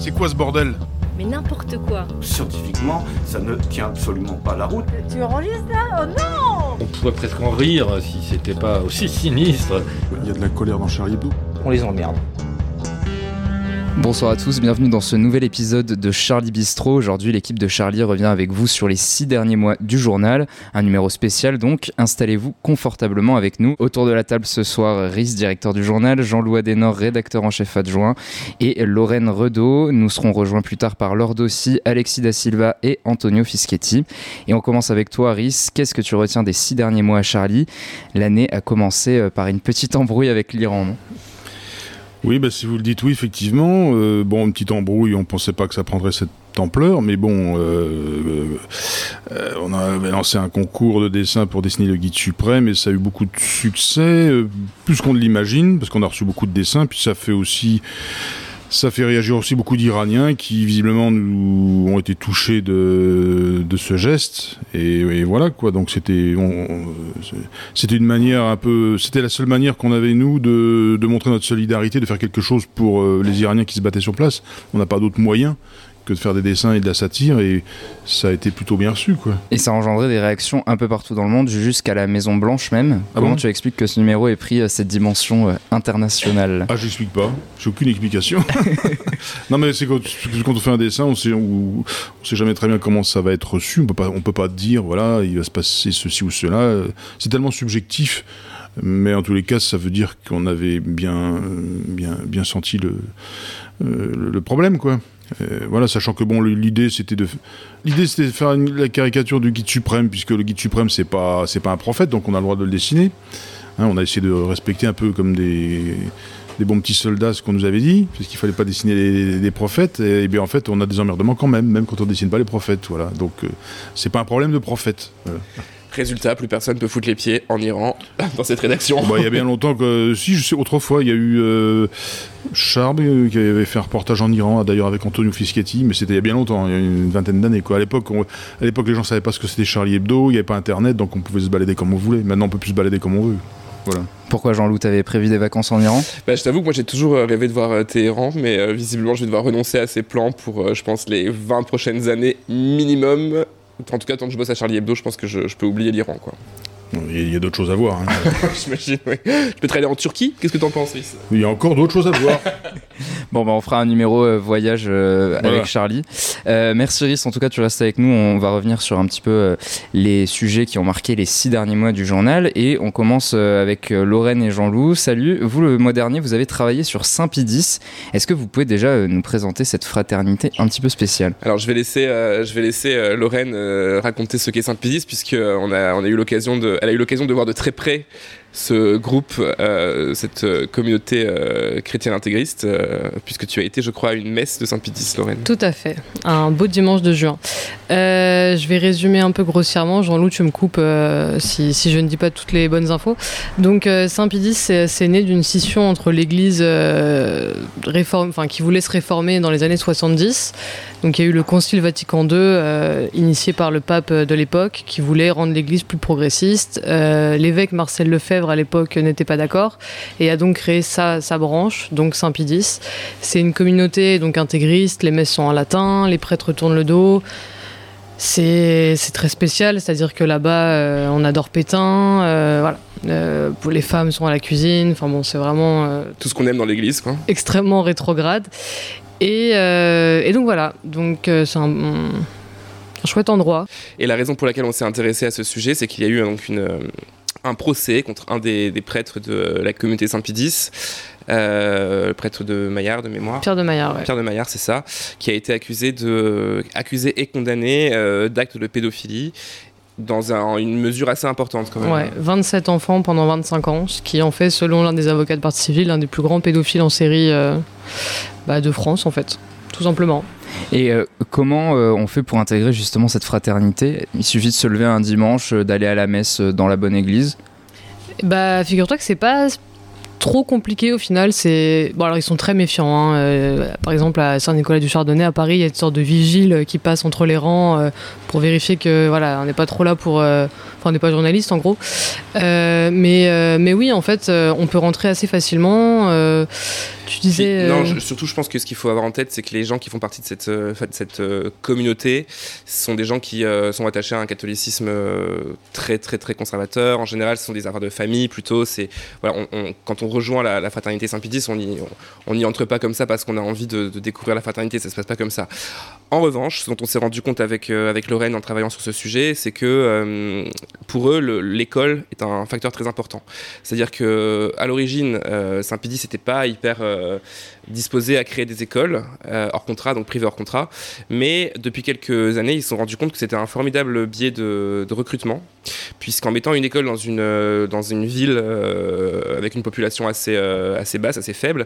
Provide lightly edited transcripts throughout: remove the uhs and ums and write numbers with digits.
C'est quoi ce bordel ? Mais n'importe quoi. Scientifiquement, ça ne tient absolument pas la route. Tu enregistres là ? Oh non ! On pourrait presque en rire si c'était pas aussi sinistre. Il y a de la colère dans Charlie Hebdo. On les emmerde. Bonsoir à tous, bienvenue dans ce nouvel épisode de Charlie Bistro. Aujourd'hui, l'équipe de Charlie revient avec vous sur les 6 derniers mois du journal. Un numéro spécial donc, installez-vous confortablement avec nous. Autour de la table ce soir, Rhys, directeur du journal, Jean-Loup Adenor, rédacteur en chef adjoint, et Lorraine Redaud. Nous serons rejoints plus tard par Laure Dossi, Alexis Da Silva et Antonio Fischetti. Et on commence avec toi, Rhys. Qu'est-ce que tu retiens des 6 derniers mois à Charlie ? L'année a commencé par une petite embrouille avec l'Iran, non ? Oui, si vous le dites, oui, effectivement. Une petite embrouille, on pensait pas que ça prendrait cette ampleur, mais bon, on avait lancé un concours de dessin pour dessiner le guide suprême et ça a eu beaucoup de succès, plus qu'on ne l'imagine, parce qu'on a reçu beaucoup de dessins, puis ça fait réagir aussi beaucoup d'Iraniens qui visiblement ont été touchés de ce geste et voilà quoi. Donc c'était une manière c'était la seule manière qu'on avait nous de montrer notre solidarité, de faire quelque chose pour les Iraniens qui se battaient sur place. On n'a pas d'autre moyen que de faire des dessins et de la satire, et ça a été plutôt bien reçu, quoi. Et ça a engendré des réactions un peu partout dans le monde, jusqu'à la Maison Blanche même. Comment tu expliques que ce numéro ait pris cette dimension internationale ? Ah, j'explique pas, j'ai aucune explication. Non mais c'est quand on fait un dessin, on sait jamais très bien comment ça va être reçu, on peut pas dire, voilà, il va se passer ceci ou cela, c'est tellement subjectif. Mais en tous les cas, ça veut dire qu'on avait bien senti le problème, quoi. Voilà, sachant que l'idée c'était de faire la caricature du guide suprême, puisque le guide suprême c'est pas un prophète, donc on a le droit de le dessiner. On a essayé de respecter un peu comme des bons petits soldats ce qu'on nous avait dit, puisqu'il fallait pas dessiner des prophètes, et bien en fait on a des emmerdements quand même quand on dessine pas les prophètes, voilà. Donc c'est pas un problème de prophète. Voilà. Résultat, plus personne peut foutre les pieds en Iran dans cette rédaction. Il y a bien longtemps que... Si, je sais, autrefois, il y a eu Charb qui avait fait un reportage en Iran, d'ailleurs avec Antonio Fischetti, mais c'était il y a bien longtemps, il y a une vingtaine d'années, quoi. À l'époque, les gens savaient pas ce que c'était Charlie Hebdo, il n'y avait pas Internet, donc on pouvait se balader comme on voulait. Maintenant, on peut plus se balader comme on veut. Voilà. Pourquoi, Jean-Loup, t'avais prévu des vacances en Iran ? Je t'avoue que moi j'ai toujours rêvé de voir Téhéran, mais visiblement je vais devoir renoncer à ces plans pour, je pense, les 20 prochaines années minimum. En tout cas, tant que je bosse à Charlie Hebdo, je pense que je peux oublier l'Iran, quoi. Il y a d'autres choses à voir. J'imagine, oui. Je peux te aller en Turquie ? Qu'est-ce que t'en penses, Rhys ? Il y a encore d'autres choses à voir. On fera un numéro voyage avec Charlie. Merci Rhys, en tout cas tu restes avec nous. On va revenir sur un petit peu les sujets qui ont marqué les 6 derniers mois du journal. Et on commence avec Lorraine et Jean-Loup. Salut, vous le mois dernier vous avez travaillé sur Saint-Pie-X. Est-ce que vous pouvez déjà nous présenter cette fraternité un petit peu spéciale ? Alors je vais laisser Lorraine raconter ce qu'est Saint-Pie-X, puisqu'elle a eu l'occasion de voir de très près ce groupe, cette communauté chrétienne intégriste, puisque tu as été, je crois, à une messe de Saint-Pie-X, Lorraine. Tout à fait, un beau dimanche de juin. Je vais résumer un peu grossièrement, Jean-Loup, tu me coupes si je ne dis pas toutes les bonnes infos. Donc Saint-Pie-X, c'est né d'une scission entre l'église qui voulait se réformer dans les années 70. Donc il y a eu le Concile Vatican II, initié par le pape de l'époque, qui voulait rendre l'église plus progressiste. L'évêque Marcel Lefebvre à l'époque n'était pas d'accord et a donc créé sa branche, donc Saint-Pie-X. C'est une communauté donc intégriste, les messes sont en latin, les prêtres tournent le dos. C'est très spécial, c'est-à-dire que là-bas on adore Pétain, voilà. Les femmes sont à la cuisine, c'est vraiment tout ce qu'on aime dans l'église, quoi. Extrêmement rétrograde. Et donc voilà, c'est un chouette endroit. Et la raison pour laquelle on s'est intéressé à ce sujet, c'est qu'il y a eu donc un procès contre un des prêtres de la communauté Saint-Pie-X, le prêtre de Maillard de mémoire. Pierre de Maillard, ouais. Pierre de Maillard, c'est ça, qui a été accusé et condamné d'actes de pédophilie dans une mesure assez importante quand même. Ouais, 27 enfants pendant 25 ans, ce qui en fait, selon l'un des avocats de partie civile, l'un des plus grands pédophiles en série de France en fait, tout simplement. Et comment on fait pour intégrer justement cette fraternité ? Il suffit de se lever un dimanche, d'aller à la messe dans la bonne église ? Figure-toi que c'est pas trop compliqué au final. Alors ils sont très méfiants, par exemple à Saint-Nicolas du Chardonnay à Paris, il y a une sorte de vigile qui passe entre les rangs pour vérifier que on n'est pas trop là pour on n'est pas journaliste en gros, mais oui en fait on peut rentrer assez facilement. Tu disais... Surtout, je pense que ce qu'il faut avoir en tête, c'est que les gens qui font partie de cette communauté sont des gens qui sont attachés à un catholicisme très, très, très conservateur. En général, ce sont des affaires de famille, plutôt. Voilà, quand on rejoint la fraternité Saint-Pédis, on n'y entre pas comme ça parce qu'on a envie de découvrir la fraternité. Ça se passe pas comme ça. En revanche, ce dont on s'est rendu compte avec Lorraine en travaillant sur ce sujet, c'est que pour eux, l'école est un facteur très important. C'est-à-dire qu'à l'origine, Saint-Pédis n'était pas hyper disposé à créer des écoles hors contrat, donc privées hors contrat. Mais depuis quelques années, ils se sont rendus compte que c'était un formidable biais de recrutement, puisqu'en mettant une école dans une ville avec une population assez basse, assez faible,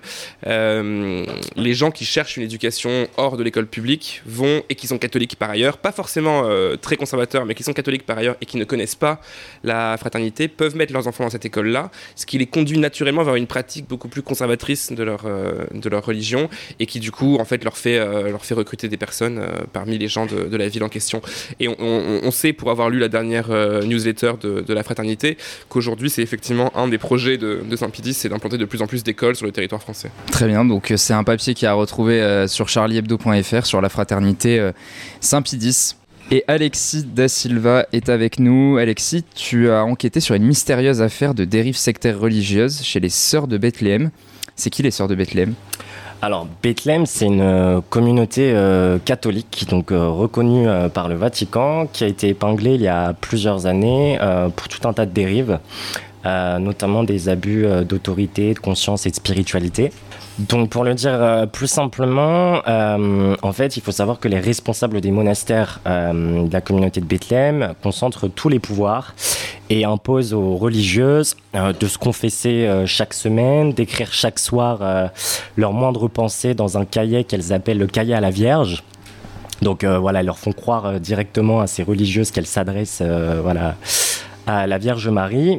les gens qui cherchent une éducation hors de l'école publique vont, et qui sont catholiques par ailleurs, pas forcément très conservateurs, mais qui sont catholiques par ailleurs et qui ne connaissent pas la fraternité, peuvent mettre leurs enfants dans cette école-là, ce qui les conduit naturellement vers une pratique beaucoup plus conservatrice de leur religion, et qui du coup en fait leur fait recruter des personnes parmi les gens de la ville en question. Et on sait, pour avoir lu la dernière newsletter de la fraternité, qu'aujourd'hui c'est effectivement un des projets de Saint-Pédis, c'est d'implanter de plus en plus d'écoles sur le territoire français. Très bien, donc c'est un papier qui a retrouvé sur charliehebdo.fr sur la fraternité Saint-Pédis. Et Alexis Da Silva est avec nous. Alexis, tu as enquêté sur une mystérieuse affaire de dérive sectaire religieuse chez les Sœurs de Bethléem. C'est qui les Sœurs de Bethléem ? Alors, Bethléem, c'est une communauté catholique, donc reconnue par le Vatican, qui a été épinglée il y a plusieurs années pour tout un tas de dérives, notamment des abus d'autorité, de conscience et de spiritualité. Donc, pour le dire plus simplement, en fait, il faut savoir que les responsables des monastères de la communauté de Bethléem concentrent tous les pouvoirs et imposent aux religieuses de se confesser chaque semaine, d'écrire chaque soir leurs moindres pensées dans un cahier qu'elles appellent le cahier à la Vierge. Donc voilà, elles leur font croire directement à ces religieuses qu'elles s'adressent à la Vierge Marie.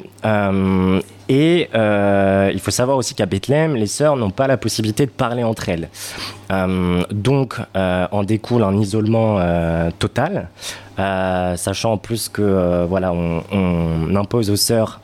Et il faut savoir aussi qu'à Bethléem, les sœurs n'ont pas la possibilité de parler entre elles. Donc, en découle un isolement total, sachant en plus que on impose aux sœurs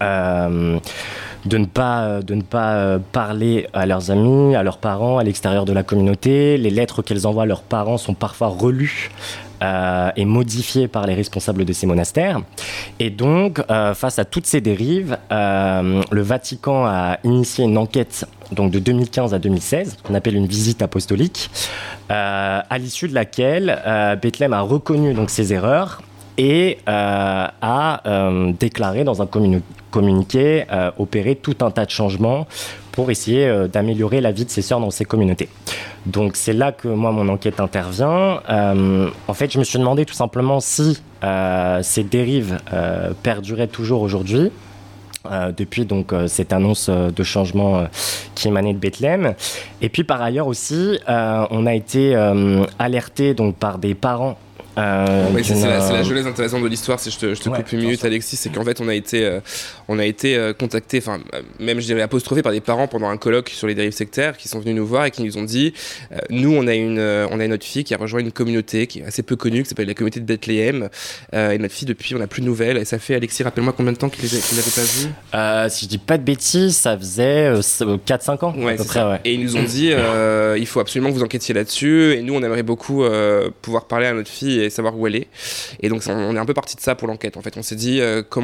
de ne pas parler à leurs amis, à leurs parents, à l'extérieur de la communauté. Les lettres qu'elles envoient à leurs parents sont parfois relues et modifiées par les responsables de ces monastères. Et donc, face à toutes ces dérives, le Vatican a initié une enquête donc de 2015 à 2016, qu'on appelle une visite apostolique, à l'issue de laquelle Bethléem a reconnu donc ses erreurs et a déclaré dans un communiqué opérer tout un tas de changements pour essayer d'améliorer la vie de ses sœurs dans ces communautés. Donc c'est là que moi mon enquête intervient. En fait, je me suis demandé tout simplement si ces dérives perduraient toujours aujourd'hui. Depuis donc cette annonce de changement qui émanait de Bethléem. Et puis par ailleurs aussi, on a été alerté donc par des parents. C'est la genèse intéressante de l'histoire. Si je te coupe une minute, Alexis, c'est qu'en fait on a été contacté, enfin même je dirais apostrophé par des parents pendant un colloque sur les dérives sectaires qui sont venus nous voir et qui nous ont dit nous on a notre fille qui a rejoint une communauté qui est assez peu connue qui s'appelle la communauté de Bethléem et notre fille depuis on n'a plus de nouvelles et ça fait, Alexis, rappelle-moi combien de temps qu'il l'avait pas vue. Si je dis pas de bêtises, ça faisait 4-5 ans à peu près, ouais. Et ils nous ont dit il faut absolument que vous enquêtiez là-dessus et nous on aimerait beaucoup pouvoir parler à notre fille et savoir où elle est. Et donc on est un peu parti de ça pour l'enquête. En fait, on s'est dit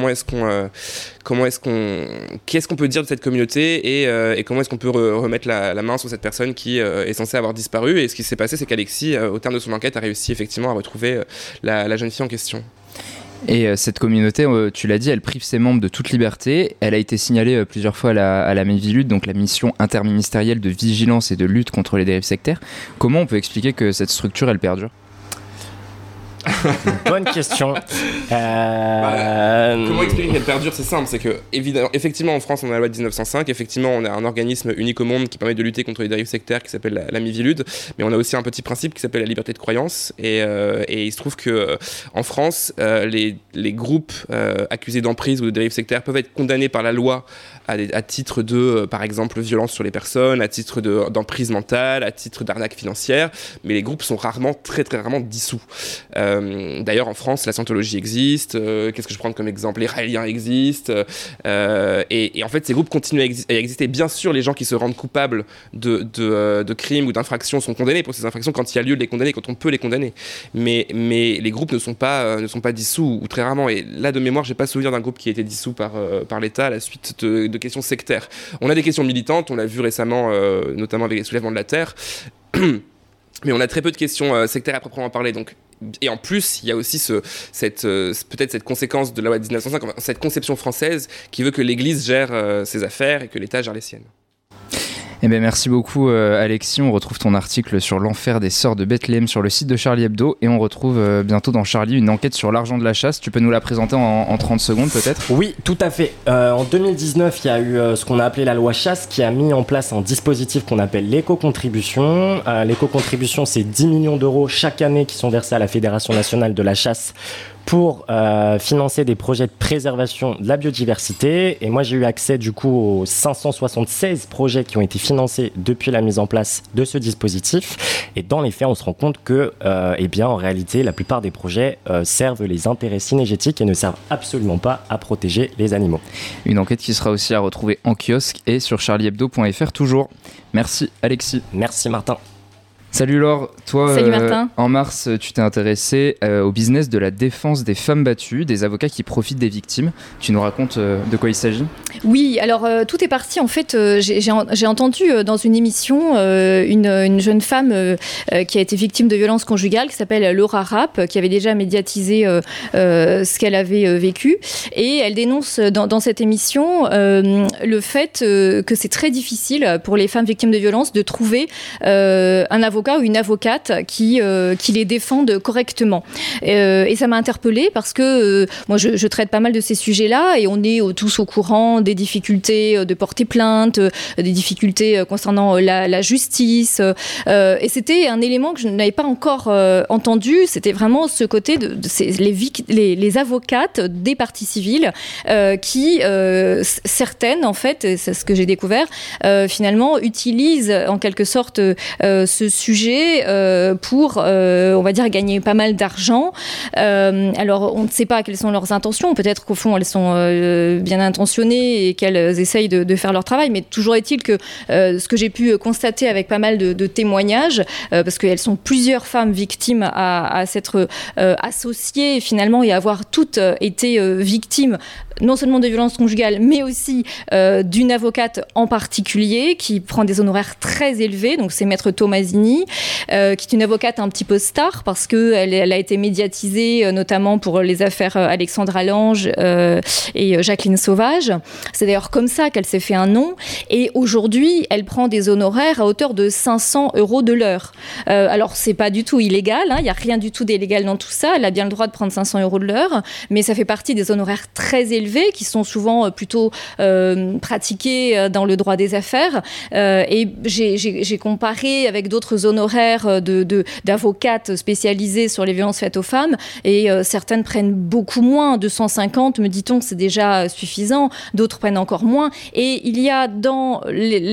qu'est-ce qu'on peut dire de cette communauté et comment est-ce qu'on peut remettre la main sur cette personne qui est censée avoir disparu. Et ce qui s'est passé, c'est qu'Alexis, au terme de son enquête, a réussi effectivement à retrouver la jeune fille en question. Et cette communauté, tu l'as dit, elle prive ses membres de toute liberté. Elle a été signalée plusieurs fois à la Miviludes, donc la mission interministérielle de vigilance et de lutte contre les dérives sectaires. Comment on peut expliquer que cette structure, elle perdure ? Bonne question. Comment expliquer qu'elle perdure? C'est simple, c'est que effectivement en France on a la loi de 1905, effectivement on a un organisme unique au monde qui permet de lutter contre les dérives sectaires qui s'appelle la Miviludes, mais on a aussi un petit principe qui s'appelle la liberté de croyance et il se trouve que en France les groupes accusés d'emprise ou de dérives sectaires peuvent être condamnés par la loi à titre de par exemple violence sur les personnes, à titre d'emprise mentale, à titre d'arnaque financière, mais les groupes sont très rarement dissous. D'ailleurs, en France, la scientologie existe. Qu'est-ce que je prends comme exemple? Les Raéliens existent. Et en fait, ces groupes continuent à exister. Bien sûr, les gens qui se rendent coupables de crimes ou d'infractions sont condamnés pour ces infractions quand il y a lieu de les condamner, quand on peut les condamner. Mais les groupes ne sont pas dissous, ou très rarement. Et là, de mémoire, j'ai pas souvenir d'un groupe qui a été dissous par l'État à la suite de questions sectaires. On a des questions militantes, on l'a vu récemment, notamment avec les soulèvements de la Terre. Mais on a très peu de questions sectaires à proprement parler. Donc, et en plus, il y a aussi peut-être cette conséquence de la loi de 1905, cette conception française qui veut que l'Église gère ses affaires et que l'État gère les siennes. Eh bien, merci beaucoup Alexis, on retrouve ton article sur l'enfer des sœurs de Bethléem sur le site de Charlie Hebdo et on retrouve bientôt dans Charlie une enquête sur l'argent de la chasse. Tu peux nous la présenter en 30 secondes peut-être ? Oui, tout à fait. En 2019, il y a eu ce qu'on a appelé la loi chasse qui a mis en place un dispositif qu'on appelle l'éco-contribution. L'éco-contribution, c'est 10 millions d'euros chaque année qui sont versés à la Fédération nationale de la chasse pour financer des projets de préservation de la biodiversité. Et moi, j'ai eu accès du coup aux 576 projets qui ont été financés depuis la mise en place de ce dispositif. Et dans les faits, on se rend compte que, en réalité, la plupart des projets servent les intérêts synergétiques et ne servent absolument pas à protéger les animaux. Une enquête qui sera aussi à retrouver en kiosque et sur charliehebdo.fr toujours. Merci Alexis. Merci Martin. Salut Laure, toi Salut Martin. En mars tu t'es intéressée au business de la défense des femmes battues, des avocats qui profitent des victimes. Tu nous racontes de quoi il s'agit ? Oui, alors tout est parti en fait, j'ai entendu dans une émission une jeune femme qui a été victime de violences conjugales qui s'appelle Laura Rapp, qui avait déjà médiatisé ce qu'elle avait vécu, et elle dénonce dans cette émission le fait que c'est très difficile pour les femmes victimes de violences de trouver un avocat ou une avocate qui les défendent correctement. Et ça m'a interpellée parce que moi je traite pas mal de ces sujets-là et on est tous au courant des difficultés de porter plainte, des difficultés concernant la justice. Et c'était un élément que je n'avais pas encore entendu. C'était vraiment ce côté de les avocates des parties civiles qui, certaines en fait, c'est ce que j'ai découvert, finalement utilisent en quelque sorte ce sujet pour, on va dire, gagner pas mal d'argent. Alors, on ne sait pas quelles sont leurs intentions. Peut-être qu'au fond, elles sont bien intentionnées et qu'elles essayent de faire leur travail. Mais toujours est-il que ce que j'ai pu constater avec pas mal de témoignages, parce qu'elles sont plusieurs femmes victimes à s'être associées finalement et avoir toutes été victimes non seulement de violences conjugales, mais aussi d'une avocate en particulier qui prend des honoraires très élevés. Donc c'est Maître Tomasini, qui est une avocate un petit peu star parce qu'elle a été médiatisée notamment pour les affaires Alexandra Lange et Jacqueline Sauvage. C'est d'ailleurs comme ça qu'elle s'est fait un nom. Et aujourd'hui, elle prend des honoraires à hauteur de 500 € de l'heure. Alors c'est pas du tout illégal, il n'y a rien du tout d'illégal dans tout ça. Elle a bien le droit de prendre 500 € de l'heure, mais ça fait partie des honoraires très élevés qui sont souvent plutôt pratiqués dans le droit des affaires. Et j'ai comparé avec d'autres honoraires d'avocates spécialisées sur les violences faites aux femmes et certaines prennent beaucoup moins, 250 me dit-on, c'est déjà suffisant, d'autres prennent encore moins. Et il y a dans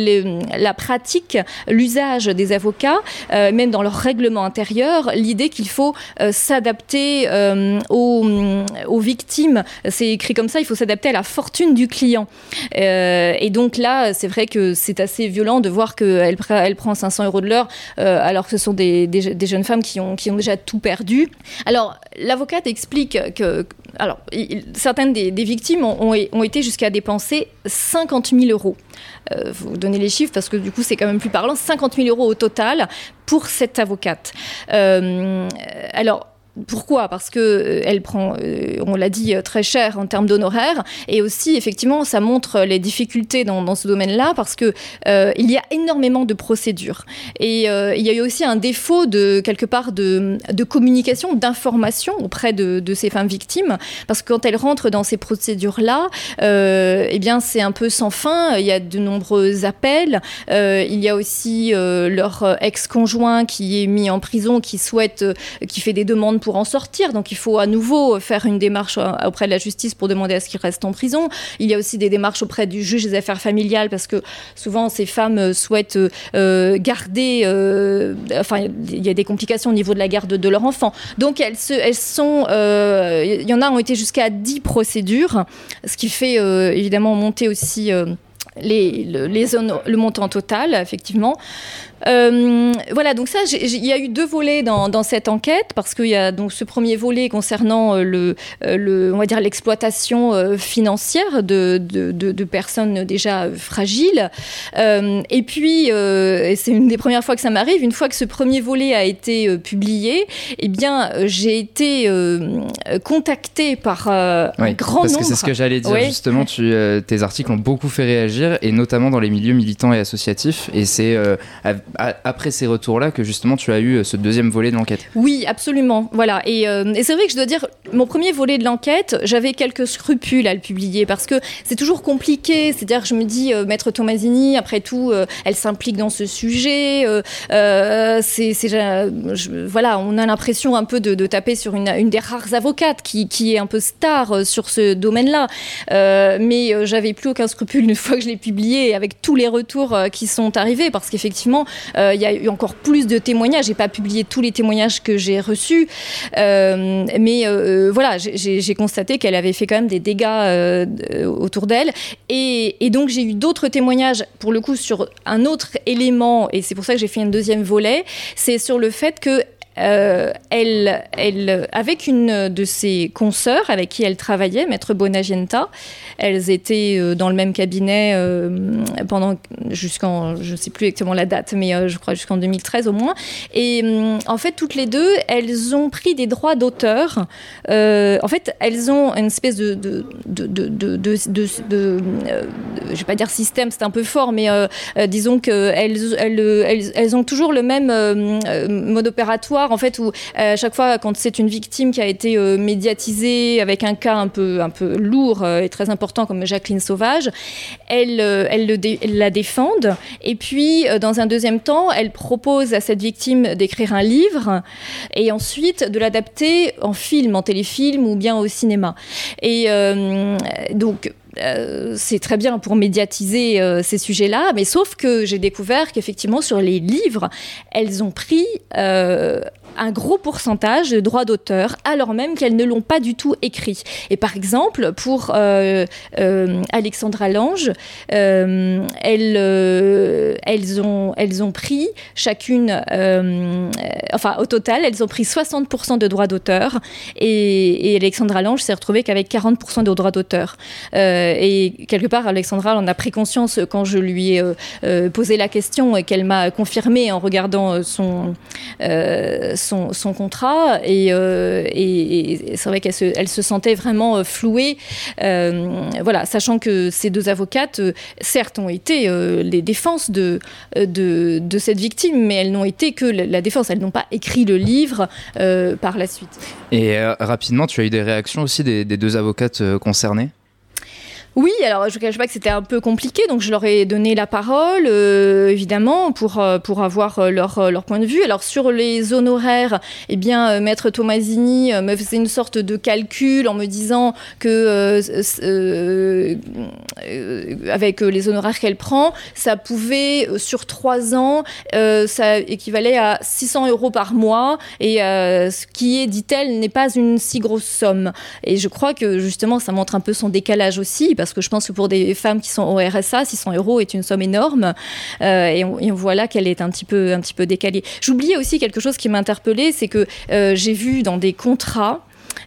la pratique, l'usage des avocats, même dans leur règlement intérieur, l'idée qu'il faut s'adapter aux victimes. C'est écrit comme ça, il faut s'adapter à la fortune du client. Et donc là, c'est vrai que c'est assez violent de voir qu'elle prend 500 € de l'heure, alors que ce sont des jeunes femmes qui ont déjà tout perdu. Alors, l'avocate explique que certaines des victimes ont été jusqu'à dépenser 50 000 €. Vous donnez les chiffres parce que du coup, c'est quand même plus parlant. 50 000 € au total pour cette avocate. Alors, pourquoi ? Parce qu'elle prend, on l'a dit, très cher en termes d'honoraires. Et aussi, effectivement, ça montre les difficultés dans ce domaine-là parce qu'il y a énormément de procédures. Et il y a eu aussi un défaut quelque part de communication, d'information auprès de ces femmes victimes. Parce que quand elles rentrent dans ces procédures-là, c'est un peu sans fin. Il y a de nombreux appels. Il y a aussi leur ex-conjoint qui est mis en prison, qui fait des demandes pour en sortir. Donc il faut à nouveau faire une démarche auprès de la justice pour demander à ce qu'il reste en prison. Il y a aussi des démarches auprès du juge des affaires familiales parce que souvent ces femmes souhaitent garder... il y a des complications au niveau de la garde de leur enfant. Donc elles sont... il y en a ont été jusqu'à 10 procédures, ce qui fait évidemment monter aussi... le montant total, effectivement. Voilà, donc ça, il y a eu 2 volets dans cette enquête, parce qu'il y a donc ce premier volet concernant on va dire l'exploitation financière de personnes déjà fragiles. Et puis, c'est une des premières fois que ça m'arrive, une fois que ce premier volet a été publié, eh bien, j'ai été contactée par un grand nombre. Parce que c'est ce que j'allais dire, justement, tes articles ont beaucoup fait réagir, et notamment dans les milieux militants et associatifs, et c'est après ces retours-là que justement tu as eu ce deuxième volet de l'enquête. Oui, absolument. Voilà. Et c'est vrai que je dois dire, mon premier volet de l'enquête, j'avais quelques scrupules à le publier parce que c'est toujours compliqué. C'est-à-dire que je me dis, Maître Tomasini, après tout, elle s'implique dans ce sujet. Voilà, on a l'impression un peu de taper sur une des rares avocates qui est un peu star sur ce domaine-là. Mais j'avais plus aucun scrupule une fois que je l'ai publié, avec tous les retours qui sont arrivés, parce qu'effectivement, il y a eu encore plus de témoignages. J'ai pas publié tous les témoignages que j'ai reçus, mais voilà, j'ai constaté qu'elle avait fait quand même des dégâts autour d'elle, et donc j'ai eu d'autres témoignages, pour le coup, sur un autre élément, et c'est pour ça que j'ai fait un deuxième volet, c'est sur le fait que elle, avec une de ses consoeurs avec qui elle travaillait, Maître Bonagienta, elles étaient dans le même cabinet pendant jusqu'en, je ne sais plus exactement la date, mais je crois jusqu'en 2013 au moins. Et en fait, toutes les deux, elles ont pris des droits d'auteur. En fait, elles ont une espèce de je vais pas dire système, c'est un peu fort, mais disons qu'elles ont toujours le même mode opératoire, en fait, où à chaque fois, quand c'est une victime qui a été médiatisée avec un cas un peu lourd et très important comme Jacqueline Sauvage, elles la défendent, et puis dans un deuxième temps, elles proposent à cette victime d'écrire un livre et ensuite de l'adapter en film, en téléfilm ou bien au cinéma. Et donc c'est très bien pour médiatiser ces sujets-là, mais sauf que j'ai découvert qu'effectivement sur les livres, elles ont pris un gros pourcentage de droits d'auteur, alors même qu'elles ne l'ont pas du tout écrit. Et par exemple, pour Alexandra Lange, elles ont pris chacune, au total, elles ont pris 60% de droits d'auteur, et Alexandra Lange s'est retrouvée qu'avec 40% de droits d'auteur. Et quelque part, Alexandra en a pris conscience quand je lui ai posé la question, et qu'elle m'a confirmé en regardant son contrat, et c'est vrai qu'elle se sentait vraiment flouée, voilà, sachant que ces deux avocates, certes, ont été les défenses de cette victime, mais elles n'ont été que la défense, elles n'ont pas écrit le livre par la suite. Et rapidement, tu as eu des réactions aussi des deux avocates concernées ? Oui, alors je ne cache pas que c'était un peu compliqué, donc je leur ai donné la parole, évidemment, pour avoir leur point de vue. Alors sur les honoraires, eh bien, Maître Tomasini me faisait une sorte de calcul en me disant que avec les honoraires qu'elle prend, ça pouvait, sur 3 ans, ça équivalait à 600 € par mois, et ce qui est, dit-elle, n'est pas une si grosse somme. Et je crois que justement, ça montre un peu son décalage aussi, parce que je pense que pour des femmes qui sont au RSA, 600 € est une somme énorme, et on voit là qu'elle est un petit peu décalée. J'oubliais aussi quelque chose qui m'a interpellée, c'est que j'ai vu dans des contrats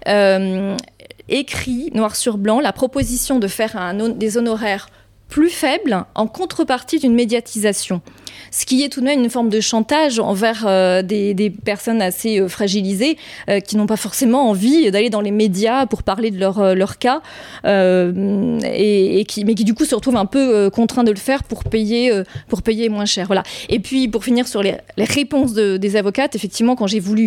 écrit noir sur blanc la proposition de faire des honoraires plus faibles en contrepartie d'une médiatisation. Ce qui est tout de même une forme de chantage envers des personnes assez fragilisées qui n'ont pas forcément envie d'aller dans les médias pour parler de leur cas, mais qui du coup se retrouvent un peu contraints de le faire pour payer moins cher. Voilà. Et puis pour finir sur les réponses des avocates, effectivement, quand j'ai voulu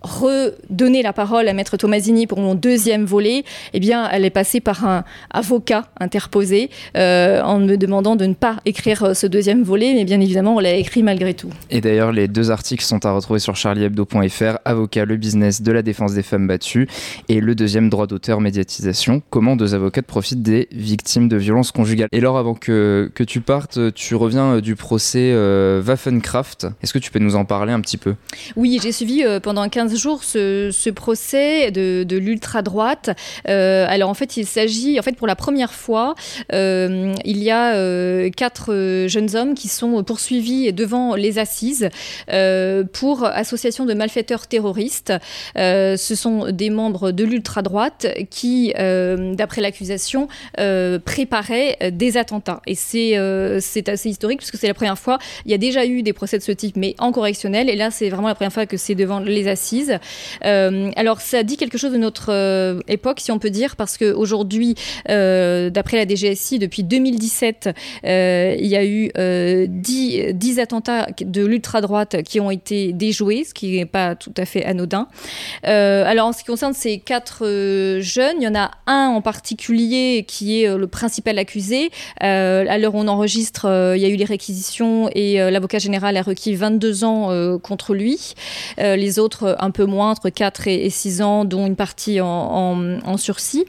redonner la parole à Maître Tomasini pour mon deuxième volet, eh bien, elle est passée par un avocat interposé en me demandant de ne pas écrire ce deuxième volet, mais bien évidemment, on l'a écrit malgré tout. Et d'ailleurs, les 2 articles sont à retrouver sur charliehebdo.fr, Avocat, le business de la défense des femmes battues, et le deuxième, droit d'auteur, médiatisation, comment 2 avocates profitent des victimes de violences conjugales. Et Laure, avant que tu partes, tu reviens du procès Waffenkraft. Est-ce que tu peux nous en parler un petit peu ? Oui, j'ai suivi pendant 15 jours ce procès de l'ultra-droite. Alors en fait, il s'agit, pour la première fois, il y a 4 jeunes hommes qui sont poursuivis devant les assises pour association de malfaiteurs terroristes. Ce sont des membres de l'ultra-droite qui, d'après l'accusation, préparaient des attentats. Et c'est assez historique puisque c'est la première fois. Il y a déjà eu des procès de ce type, mais en correctionnel. Et là, c'est vraiment la première fois que c'est devant les assises. Alors, ça dit quelque chose de notre époque, si on peut dire, parce qu'aujourd'hui, d'après la DGSI, depuis 2017, il y a eu 10 attentats de l'ultra-droite qui ont été déjoués, ce qui n'est pas tout à fait anodin. Alors, en ce qui concerne ces 4 jeunes, il y en a un en particulier qui est le principal accusé. À l'heure où on enregistre, il y a eu les réquisitions et l'avocat général a requis 22 ans contre lui. Les autres, un peu moins, entre 4 et 6 ans, dont une partie en sursis.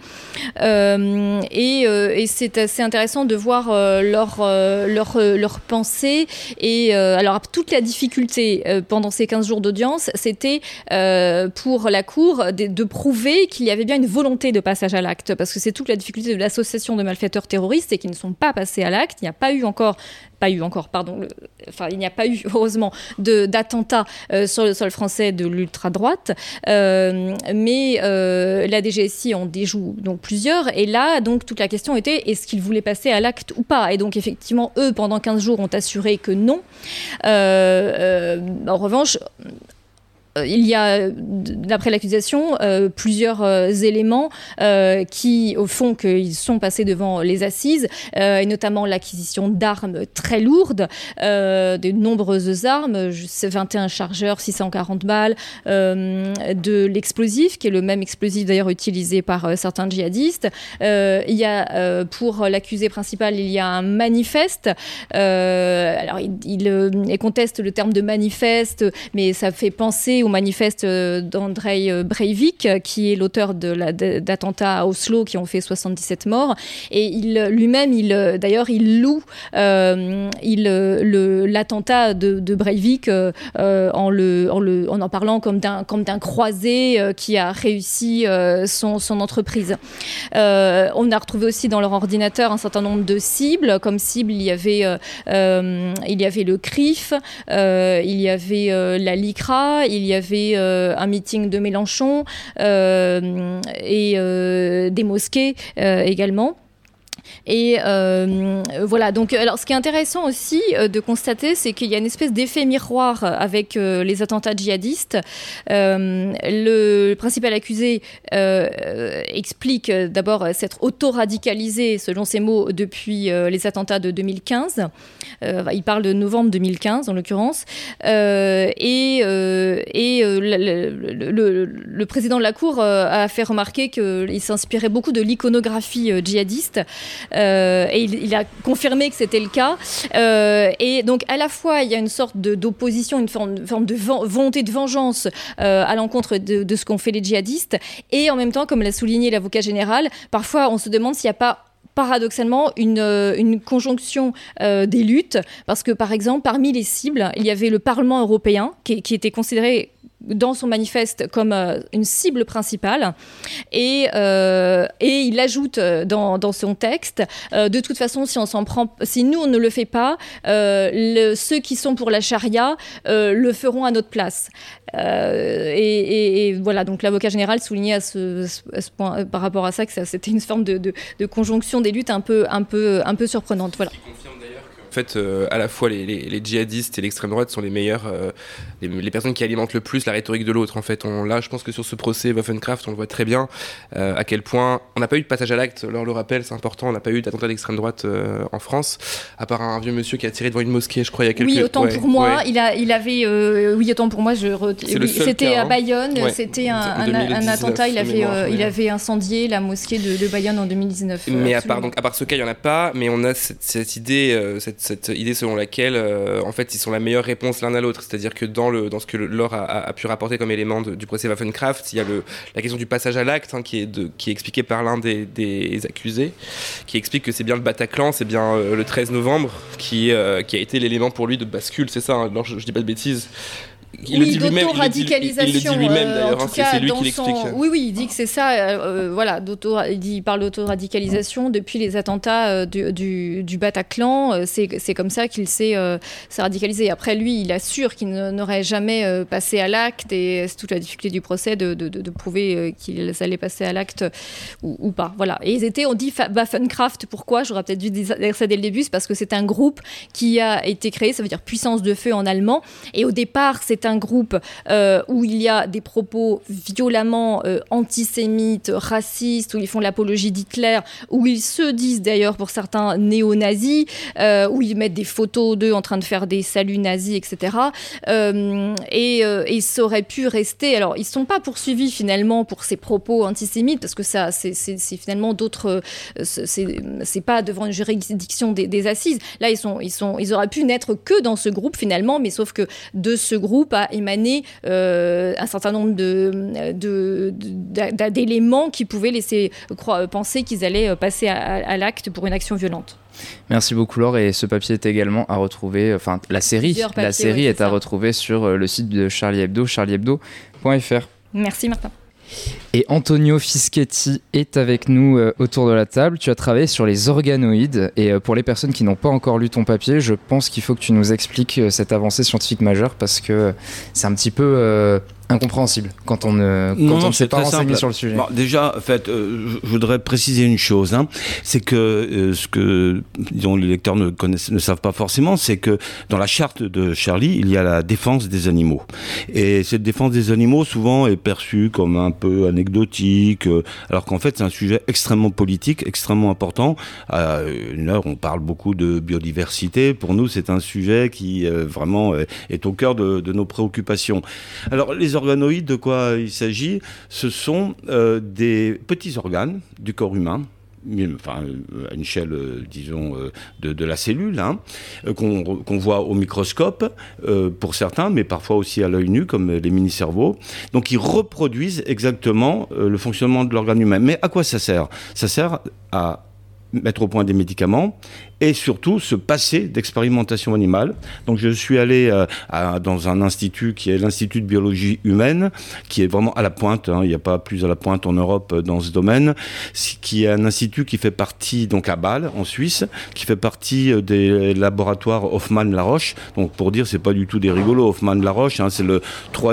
Et c'est assez intéressant de voir leur pensée. Et alors, toute la difficulté pendant ces 15 jours d'audience, c'était pour la Cour de prouver qu'il y avait bien une volonté de passage à l'acte. Parce que c'est toute la difficulté de l'association de malfaiteurs terroristes, c'est qu'ils ne sont pas passés à l'acte. Il n'y a pas eu encore, il n'y a pas eu, heureusement, d'attentat sur le sol français de l'ultra-droite. Mais la DGSI en déjoue donc plusieurs. Et là, donc, toute la question était, est-ce qu'ils voulaient passer à l'acte ou pas ? Et donc, effectivement, eux, pendant 15 jours, ont assuré que non. En revanche, il y a, d'après l'accusation, plusieurs éléments qui font qu'ils sont passés devant les assises, et notamment l'acquisition d'armes très lourdes, de nombreuses armes, 21 chargeurs, 640 balles, de l'explosif, qui est le même explosif d'ailleurs utilisé par certains djihadistes. Il y a, pour l'accusé principal, il y a un manifeste. Alors, il conteste le terme de manifeste, mais ça fait penser au manifeste d'Andrej Breivik, qui est l'auteur d'attentats à Oslo qui ont fait 77 morts. Et lui-même, d'ailleurs, il loue l'attentat de Breivik en parlant comme d'un croisé qui a réussi son entreprise. On a retrouvé aussi dans leur ordinateur un certain nombre de cibles. Comme cible, il y avait le CRIF, il y avait la LICRA, il y avait un meeting de Mélenchon et des mosquées également. Et voilà, donc alors, ce qui est intéressant aussi de constater, c'est qu'il y a une espèce d'effet miroir avec les attentats djihadistes. Le principal accusé explique d'abord s'être auto-radicalisé, selon ses mots, depuis les attentats de 2015. Il parle de novembre 2015 en l'occurrence. Le président de la Cour a fait remarquer qu'il s'inspirait beaucoup de l'iconographie djihadiste. Et il a confirmé que c'était le cas. Et donc, à la fois, il y a une sorte d'opposition, une forme de volonté de vengeance à l'encontre de ce qu'ont fait les djihadistes. Et en même temps, comme l'a souligné l'avocat général, parfois, on se demande s'il n'y a pas paradoxalement une conjonction des luttes. Parce que, par exemple, parmi les cibles, il y avait le Parlement européen qui était considéré dans son manifeste comme une cible principale et il ajoute dans son texte de toute façon si nous on ne le fait pas, ceux qui sont pour la charia le feront à notre place. Et voilà, donc l'avocat général soulignait à ce point, par rapport à ça, que c'était une forme de conjonction des luttes un peu surprenante. Voilà. fait, à la fois les djihadistes et l'extrême droite sont les meilleurs, les personnes qui alimentent le plus la rhétorique de l'autre. En fait, là, je pense que sur ce procès Waffenkraft, on le voit très bien à quel point on n'a pas eu de passage à l'acte. Laure le rappelle, c'est important, on n'a pas eu d'attentat d'extrême droite en France, à part un vieux monsieur qui a tiré devant une mosquée, je crois, il y a quelques... Oui, autant pour moi, il avait... oui, autant pour moi, c'était à Bayonne, c'était un attentat, il avait incendié la mosquée de Bayonne en 2019. Mais à part ce cas, il n'y en a pas, mais on a cette idée, cette idée selon laquelle, en fait, ils sont la meilleure réponse l'un à l'autre. C'est-à-dire que dans ce que Laure a pu rapporter comme élément du procès Waffenkraft, il y a la question du passage à l'acte, qui est expliqué par l'un des accusés, qui explique que c'est bien le Bataclan, c'est bien le 13 novembre qui a été l'élément pour lui de bascule, c'est ça, alors je dis pas de bêtises. Il le dit lui-même, d'ailleurs, c'est lui qui l'explique. Oui, il dit que c'est ça, voilà, il parle d'autoradicalisation depuis les attentats du Bataclan, c'est comme ça qu'il s'est radicalisé. Après, lui, il assure qu'il n'aurait jamais passé à l'acte, et c'est toute la difficulté du procès de prouver qu'ils allaient passer à l'acte ou pas. Voilà. Et on dit Waffenkraft, pourquoi ? J'aurais peut-être dû dire ça dès le début, c'est parce que c'est un groupe qui a été créé, ça veut dire puissance de feu en allemand, et au départ, c'est un groupe où il y a des propos violemment antisémites, racistes, où ils font l'apologie d'Hitler, où ils se disent d'ailleurs pour certains néo-nazis, où ils mettent des photos d'eux en train de faire des saluts nazis, etc. Et ça aurait pu rester... Alors, ils ne sont pas poursuivis finalement pour ces propos antisémites, parce que ça, c'est finalement d'autres... c'est pas devant une juridiction des assises. Là, ils auraient pu n'être que dans ce groupe finalement, mais sauf que de ce groupe a émané un certain nombre d'éléments qui pouvaient laisser penser qu'ils allaient passer à l'acte pour une action violente. Merci beaucoup Laure, et ce papier est également à retrouver, enfin la série est à retrouver sur le site de Charlie Hebdo, charliehebdo.fr. Merci Martin. Et Antonio Fischetti est avec nous autour de la table. Tu as travaillé sur les organoïdes, et pour les personnes qui n'ont pas encore lu ton papier, je pense qu'il faut que tu nous expliques cette avancée scientifique majeure, parce que c'est un petit peu incompréhensible quand on ne s'est pas renseigné sur le sujet. Bon, déjà, en fait, je voudrais préciser une chose, c'est que ce que disons, les lecteurs ne savent pas forcément, c'est que dans la charte de Charlie, il y a la défense des animaux. Et cette défense des animaux, souvent, est perçue comme un peu anecdotique, alors qu'en fait, c'est un sujet extrêmement politique, extrêmement important. À une heure, on parle beaucoup de biodiversité. Pour nous, c'est un sujet qui vraiment est au cœur de nos préoccupations. Alors, les organoïdes, de quoi il s'agit ? Ce sont des petits organes du corps humain, enfin, à une échelle, disons, de la cellule, qu'on voit au microscope, pour certains, mais parfois aussi à l'œil nu, comme les mini-cerveaux. Donc, ils reproduisent exactement le fonctionnement de l'organe humain. Mais à quoi ça sert ? Ça sert à mettre au point des médicaments et surtout se passer d'expérimentation animale. Donc je suis allé dans un institut qui est l'Institut de biologie humaine, qui est vraiment à la pointe, il n'y a pas plus à la pointe en Europe dans ce domaine, qui est un institut qui fait partie, donc à Bâle, en Suisse, qui fait partie des laboratoires Hoffmann-La Roche. Donc pour dire, c'est pas du tout des rigolos, Hoffmann-La Roche, c'est le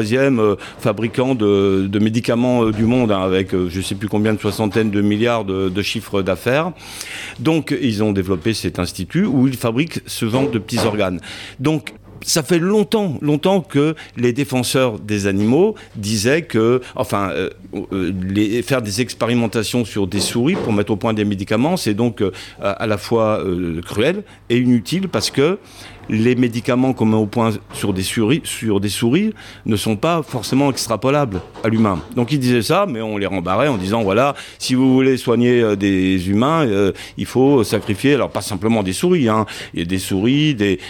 3e fabricant de médicaments du monde, avec je sais plus combien de soixantaines de milliards de chiffres d'affaires. Donc ils ont développé cet institut où ils fabriquent ce genre de petits organes. Donc ça fait longtemps que les défenseurs des animaux disaient que, faire des expérimentations sur des souris pour mettre au point des médicaments, c'est donc à la fois cruel et inutile, parce que les médicaments qu'on met au point sur des souris ne sont pas forcément extrapolables à l'humain. Donc ils disaient ça, mais on les rembarrait en disant, voilà, si vous voulez soigner des humains, il faut sacrifier, alors pas simplement des souris, il y a des souris, des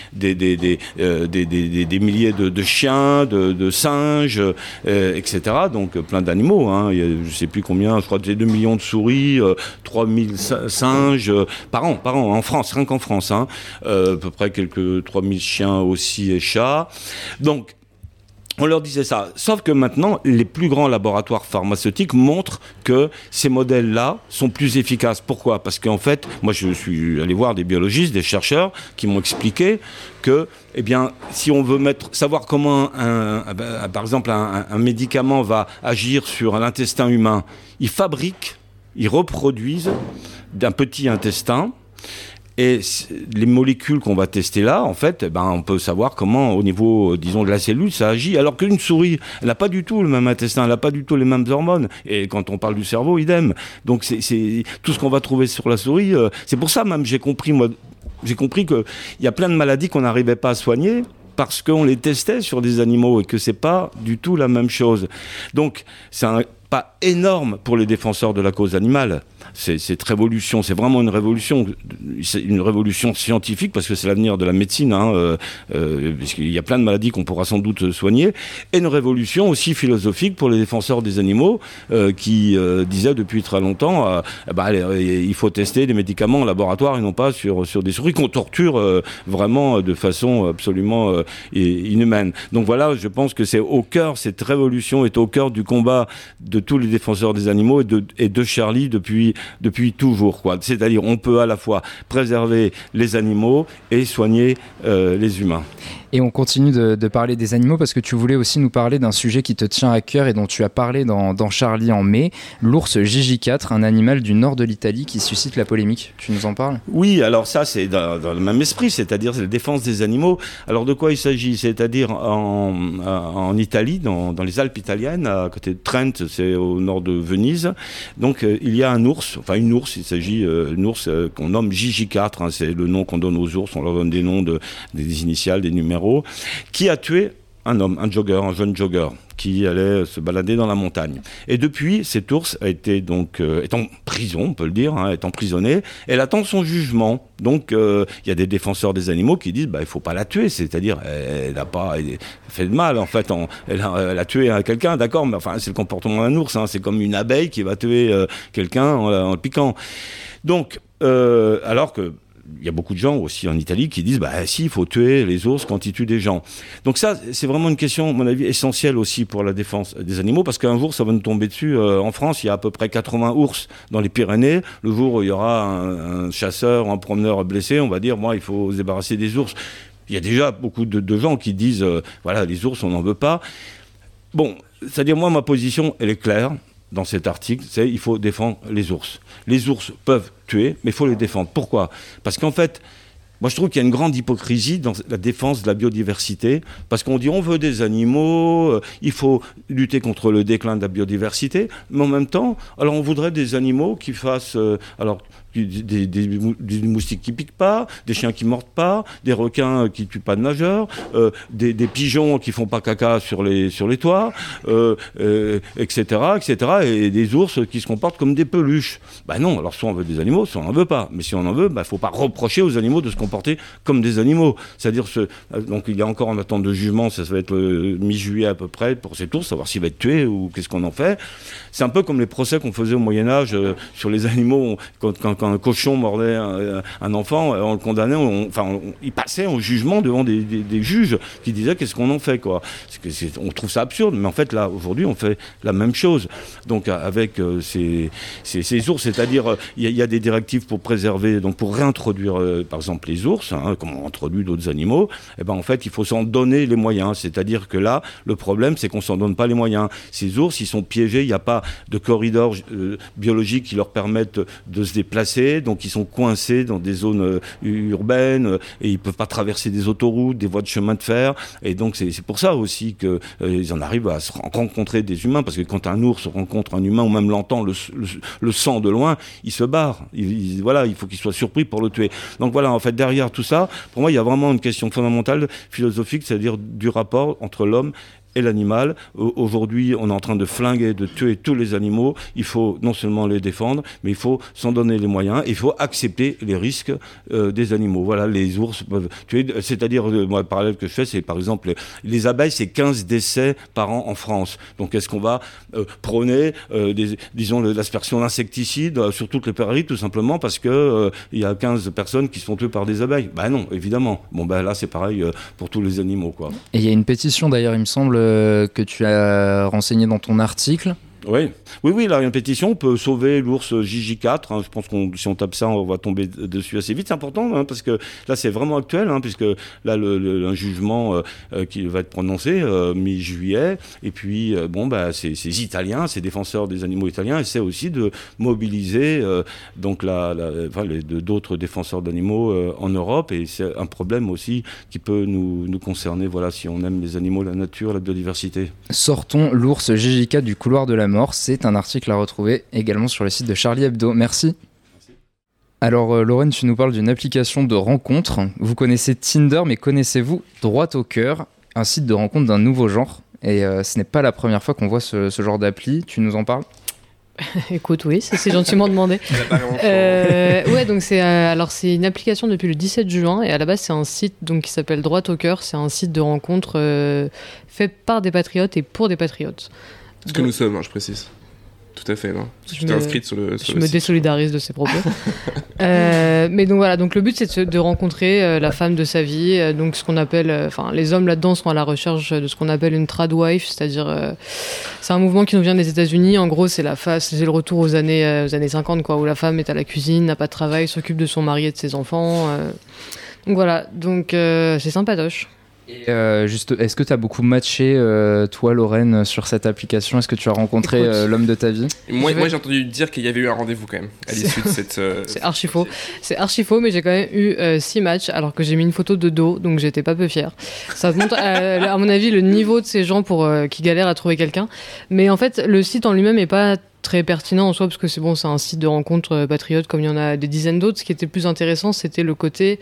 milliers de chiens, de singes, etc. Donc plein d'animaux, il y a, je sais plus combien, je crois que c'est 2 millions de souris, 3000 singes par an, en France, rien qu'en France, à peu près quelques 3000 chiens aussi et chats. Donc, on leur disait ça. Sauf que maintenant, les plus grands laboratoires pharmaceutiques montrent que ces modèles-là sont plus efficaces. Pourquoi ? Parce qu'en fait, moi je suis allé voir des biologistes, des chercheurs qui m'ont expliqué que, si on veut savoir comment par exemple un médicament va agir sur l'intestin humain, ils reproduisent d'un petit intestin. Et les molécules qu'on va tester là, en fait, on peut savoir comment, au niveau, disons, de la cellule, ça agit. Alors qu'une souris, elle n'a pas du tout le même intestin, elle n'a pas du tout les mêmes hormones. Et quand on parle du cerveau, idem. Donc c'est tout ce qu'on va trouver sur la souris. C'est pour ça même, j'ai compris qu'il y a plein de maladies qu'on n'arrivait pas à soigner parce qu'on les testait sur des animaux et que c'est pas du tout la même chose. Donc c'est un pas énorme pour les défenseurs de la cause animale. Cette révolution, c'est vraiment une révolution scientifique parce que c'est l'avenir de la médecine, puisqu'il y a plein de maladies qu'on pourra sans doute soigner, et une révolution aussi philosophique pour les défenseurs des animaux qui disaient depuis très longtemps il faut tester des médicaments en laboratoire et non pas sur des souris qu'on torture vraiment de façon absolument inhumaine. Donc voilà, je pense que cette révolution est au cœur du combat de tous les défenseurs des animaux et de Charlie depuis toujours, quoi. C'est-à-dire on peut à la fois préserver les animaux et soigner les humains. Et on continue de parler des animaux parce que tu voulais aussi nous parler d'un sujet qui te tient à cœur et dont tu as parlé dans Charlie en mai, l'ours Gigi4, un animal du nord de l'Italie qui suscite la polémique. Tu nous en parles ? Oui, alors ça c'est dans le même esprit, c'est-à-dire c'est la défense des animaux. Alors de quoi il s'agit ? C'est-à-dire en Italie, dans les Alpes italiennes, à côté de Trent, c'est au nord de Venise. Donc il y a une ours, il s'agit d'une ours qu'on nomme Gigi4, c'est le nom qu'on donne aux ours, on leur donne des noms, des initiales, des numéros, qui a tué un homme, un jeune jogger, qui allait se balader dans la montagne. Et depuis, cet ours a été est en prison, on peut le dire, est emprisonné. Elle attend son jugement. Donc, il y a des défenseurs des animaux qui disent, il faut pas la tuer. C'est-à-dire, elle n'a pas fait de mal. En fait, elle a tué quelqu'un, d'accord, mais enfin, c'est le comportement d'un ours. C'est comme une abeille qui va tuer quelqu'un en le piquant. Donc, alors que il y a beaucoup de gens aussi en Italie qui disent si, il faut tuer les ours quand ils tuent des gens. Donc ça, c'est vraiment une question, à mon avis, essentielle aussi pour la défense des animaux, parce qu'un jour, ça va nous tomber dessus. En France, il y a à peu près 80 ours dans les Pyrénées. Le jour où il y aura un chasseur ou un promeneur blessé, on va dire, il faut se débarrasser des ours. Il y a déjà beaucoup de gens qui disent, les ours, on n'en veut pas. Bon, c'est-à-dire, moi, ma position, elle est claire. Dans cet article, c'est il faut défendre les ours. Les ours peuvent tuer, mais il faut les défendre. Pourquoi ? Parce qu'en fait, moi je trouve qu'il y a une grande hypocrisie dans la défense de la biodiversité, parce qu'on dit on veut des animaux, il faut lutter contre le déclin de la biodiversité, mais en même temps, alors on voudrait des animaux qui fassent... des moustiques qui piquent pas, des chiens qui mordent pas, des requins qui tuent pas de nageurs, des pigeons qui font pas caca sur les toits, etc., et des ours qui se comportent comme des peluches. Non, alors soit on veut des animaux, soit on n'en veut pas. Mais si on en veut, faut pas reprocher aux animaux de se comporter comme des animaux. C'est-à-dire, donc il y a encore en attente de jugement, ça va être le mi-juillet à peu près pour cet ours, savoir s'il va être tué ou qu'est-ce qu'on en fait. C'est un peu comme les procès qu'on faisait au Moyen-Âge sur les animaux, quand un cochon mordait un enfant, on le condamnait, il passait au jugement devant des juges qui disaient qu'est-ce qu'on en fait, quoi. On trouve ça absurde, mais en fait là aujourd'hui on fait la même chose. Donc avec ces ours, c'est-à-dire il y a des directives pour préserver, donc pour réintroduire par exemple les ours, comme on introduit d'autres animaux. En fait il faut s'en donner les moyens. C'est-à-dire que là le problème c'est qu'on s'en donne pas les moyens. Ces ours ils sont piégés, il n'y a pas de corridor biologique qui leur permettent de se déplacer. Donc ils sont coincés dans des zones urbaines et ils ne peuvent pas traverser des autoroutes, des voies de chemin de fer. Et donc c'est pour ça aussi qu'ils en arrivent à se rencontrer des humains, parce que quand un ours rencontre un humain ou même l'entend, le sent de loin, il se barre. Il faut qu'il soit surpris pour le tuer. Donc voilà, en fait, derrière tout ça, pour moi, il y a vraiment une question fondamentale, philosophique, c'est-à-dire du rapport entre l'homme et l'animal. Aujourd'hui, on est en train de flinguer, de tuer tous les animaux. Il faut non seulement les défendre, mais il faut s'en donner les moyens. Il faut accepter les risques des animaux. Voilà, les ours peuvent tuer. C'est-à-dire, moi, le parallèle que je fais, c'est par exemple, les abeilles, c'est 15 décès par an en France. Donc, est-ce qu'on va prôner, l'aspersion d'insecticides sur toutes les prairies, tout simplement parce que il y a 15 personnes qui se font tuer par des abeilles ? Non, évidemment. Là, c'est pareil pour tous les animaux, quoi. Et il y a une pétition, d'ailleurs, il me semble, que tu as renseigné dans ton article. Oui, là, une pétition peut sauver l'ours JJ4. Hein. Je pense que si on tape ça, on va tomber dessus assez vite. C'est important, hein, parce que là, c'est vraiment actuel, hein, puisque là, un jugement qui va être prononcé mi-juillet. Et puis, ces Italiens, ces défenseurs des animaux italiens, essaient aussi de mobiliser d'autres défenseurs d'animaux en Europe. Et c'est un problème aussi qui peut nous concerner, voilà, si on aime les animaux, la nature, la biodiversité. Sortons l'ours JJ4 du couloir de la mort. C'est un article à retrouver également sur le site de Charlie Hebdo. Merci. Alors Lorraine, tu nous parles d'une application de rencontre. Vous connaissez Tinder, mais connaissez-vous Droit au cœur, un site de rencontre d'un nouveau genre? Et ce n'est pas la première fois qu'on voit ce genre d'appli. Tu nous en parles? Écoute, oui, c'est gentiment demandé. Donc c'est une application depuis le 17 juin et à la base c'est un site donc qui s'appelle Droit au cœur. C'est un site de rencontre fait par des patriotes et pour des patriotes. Ce que nous sommes, hein, je précise. Tout à fait, non. Tu t'es inscrite sur le Je me désolidarise de ces propos. Mais donc voilà, donc le but c'est de rencontrer la femme de sa vie. Donc ce qu'on appelle, les hommes là-dedans sont à la recherche de ce qu'on appelle une tradwife, c'est-à-dire c'est un mouvement qui nous vient des États-Unis. En gros, c'est le retour aux années 50, quoi, où la femme est à la cuisine, n'a pas de travail, s'occupe de son mari et de ses enfants. Donc voilà, c'est sympatoche. Juste, est-ce que tu as beaucoup matché, toi, Lorraine, sur cette application? Est-ce que tu as rencontré l'homme de ta vie? Moi, j'ai entendu dire qu'il y avait eu un rendez-vous quand même à l'issue de cette. C'est archi faux. C'est archi faux, mais j'ai quand même eu 6 matchs alors que j'ai mis une photo de dos, donc j'étais pas peu fière. Ça montre, à mon avis, le niveau de ces gens qui galèrent à trouver quelqu'un. Mais en fait, le site en lui-même est pas très pertinent en soi parce que c'est un site de rencontre patriote comme il y en a des dizaines d'autres. Ce qui était le plus intéressant, c'était le côté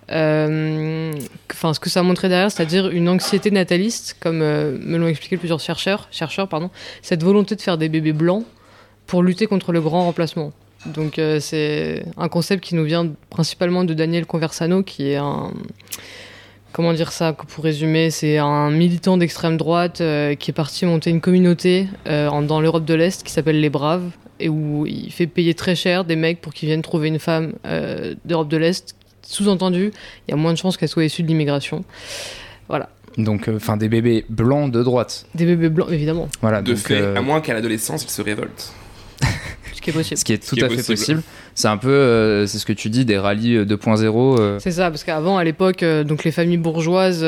ce que ça montrait derrière, c'est-à-dire une anxiété nataliste, comme me l'ont expliqué plusieurs chercheurs, cette volonté de faire des bébés blancs pour lutter contre le grand remplacement. Donc c'est un concept qui nous vient principalement de Daniel Conversano, qui est comment dire ça pour résumer, c'est un militant d'extrême droite qui est parti monter une communauté dans l'Europe de l'Est qui s'appelle Les Braves, et où il fait payer très cher des mecs pour qu'ils viennent trouver une femme d'Europe de l'Est. Sous-entendu, il y a moins de chances qu'elle soit issue de l'immigration. Voilà. Donc, des bébés blancs de droite. Des bébés blancs, évidemment. Voilà, de fait, à moins qu'à l'adolescence, ils se révoltent. Ce qui est possible. Ce qui est tout à fait possible. C'est un peu, c'est ce que tu dis, des rallyes 2.0. C'est ça, parce qu'avant, à l'époque, les familles bourgeoises...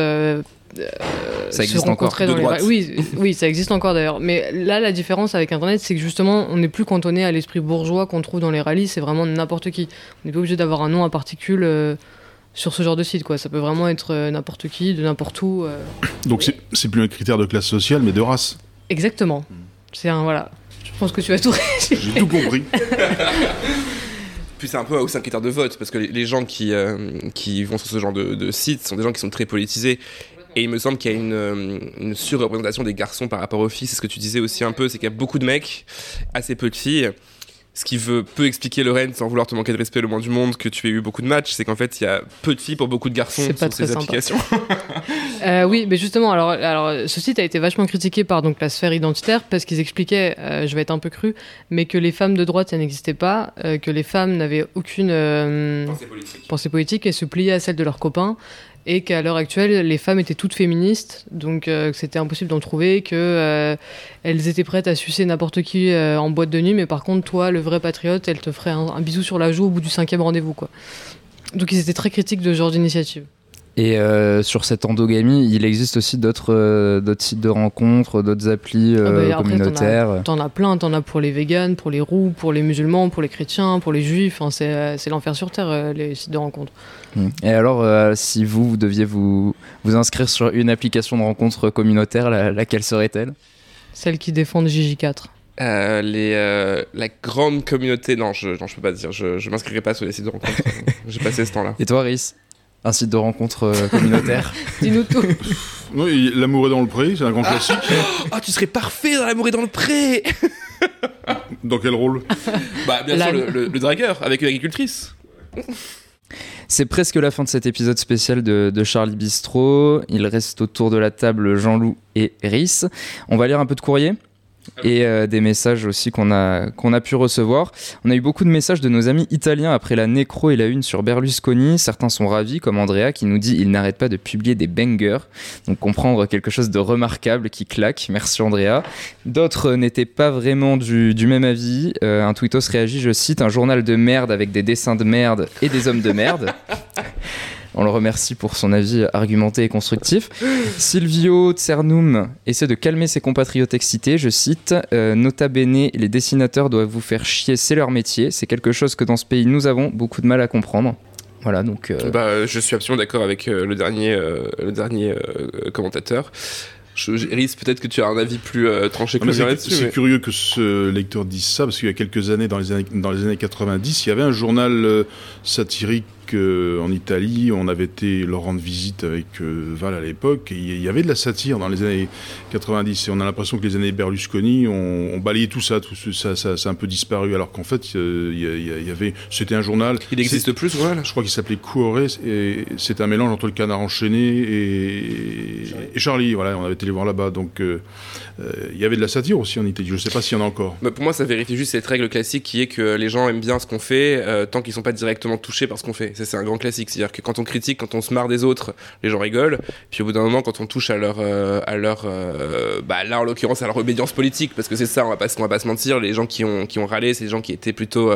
ça existe encore. Oui, ça existe encore d'ailleurs. Mais là, la différence avec Internet, c'est que justement, on n'est plus cantonné à l'esprit bourgeois qu'on trouve dans les rallyes. C'est vraiment n'importe qui. On n'est pas obligé d'avoir un nom à particules sur ce genre de site, quoi. Ça peut vraiment être n'importe qui, de n'importe où. Donc c'est plus un critère de classe sociale, mais de race. Exactement. C'est voilà. Je pense que tu as tout réussi. J'ai tout compris. Puis c'est un peu aussi un critère de vote, parce que les gens qui vont sur ce genre de site sont des gens qui sont très politisés. Et il me semble qu'il y a une surreprésentation des garçons par rapport aux filles. C'est ce que tu disais aussi un peu, c'est qu'il y a beaucoup de mecs, assez peu de filles. Ce qui peut expliquer, Lorraine, sans vouloir te manquer de respect le moins du monde, que tu aies eu beaucoup de matchs, c'est qu'en fait, il y a peu de filles pour beaucoup de garçons sur ces applications. Oui, mais justement, alors ce site a été vachement critiqué par la sphère identitaire parce qu'ils expliquaient, je vais être un peu cru, mais que les femmes de droite, ça n'existait pas, que les femmes n'avaient aucune pensée politique et se pliaient à celle de leurs copains. Et qu'à l'heure actuelle, les femmes étaient toutes féministes, donc que c'était impossible d'en trouver, qu'elles étaient prêtes à sucer n'importe qui en boîte de nuit, mais par contre, toi, le vrai patriote, elle te ferait un bisou sur la joue au bout du 5e rendez-vous, quoi. Donc ils étaient très critiques de ce genre d'initiative. Et sur cette endogamie, il existe aussi d'autres sites de rencontres, d'autres applis communautaires. T'en as plein, t'en as pour les véganes, pour les roux, pour les musulmans, pour les chrétiens, pour les juifs. Enfin, c'est l'enfer sur terre, les sites de rencontres. Et alors, si vous deviez vous inscrire sur une application de rencontre communautaire, laquelle serait-elle? Celle qui défend JJ4. La grande communauté... Non, je peux pas dire. Je m'inscrirai pas sur les sites de rencontres. J'ai passé ce temps-là. Et toi, Rhys? Un site de rencontre communautaire? Dis-nous tout. Oui, L'amour est dans le pré, c'est un grand classique. Ah, tu serais parfait dans L'amour est dans le pré. Dans quel rôle? Bien sûr, le dragueur, avec une agricultrice. C'est presque la fin de cet épisode spécial de Charlie Bistro. Il reste autour de la table Jean-Loup et Rhys. On va lire un peu de courrier. et des messages aussi qu'on a pu recevoir. On a eu beaucoup de messages de nos amis italiens après la nécro et la une sur Berlusconi. Certains sont ravis, comme Andrea qui nous dit « Il n'arrête pas de publier des bangers ». Donc comprendre quelque chose de remarquable qui claque. Merci Andrea. D'autres n'étaient pas vraiment du même avis. Un tweetos réagit, je cite « Un journal de merde avec des dessins de merde et des hommes de merde ». On le remercie pour son avis argumenté et constructif. Silvio Tsernum essaie de calmer ses compatriotes excités. Je cite « Nota bene, les dessinateurs doivent vous faire chier, c'est leur métier. C'est quelque chose que dans ce pays, nous avons beaucoup de mal à comprendre. » Voilà, donc... je suis absolument d'accord avec le dernier commentateur. Rhys, peut-être que tu as un avis plus tranché que le mien là-dessus. C'est curieux que ce lecteur dise ça, parce qu'il y a quelques années, dans les années 90, il y avait un journal satirique en Italie. On avait été leur rendre visite avec Val à l'époque, et il y avait de la satire dans les années 90, et on a l'impression que les années Berlusconi ont balayé tout ça a un peu disparu, alors qu'en fait, c'était un journal... Il n'existe plus ce journal ? Je crois qu'il s'appelait Cuore, et c'est un mélange entre le Canard enchaîné et Charlie, voilà, on avait été les voir là-bas, donc il y avait de la satire aussi en Italie, je ne sais pas s'il y en a encore. Pour moi, ça vérifie juste cette règle classique qui est que les gens aiment bien ce qu'on fait tant qu'ils ne sont pas directement touchés par ce qu'on fait. Ça, c'est un grand classique, c'est-à-dire que quand on critique, quand on se marre des autres, les gens rigolent, puis au bout d'un moment, quand on touche à leur là en l'occurrence à leur obédience politique, parce que c'est ça, on va pas se mentir, les gens qui ont râlé, c'est des gens qui étaient plutôt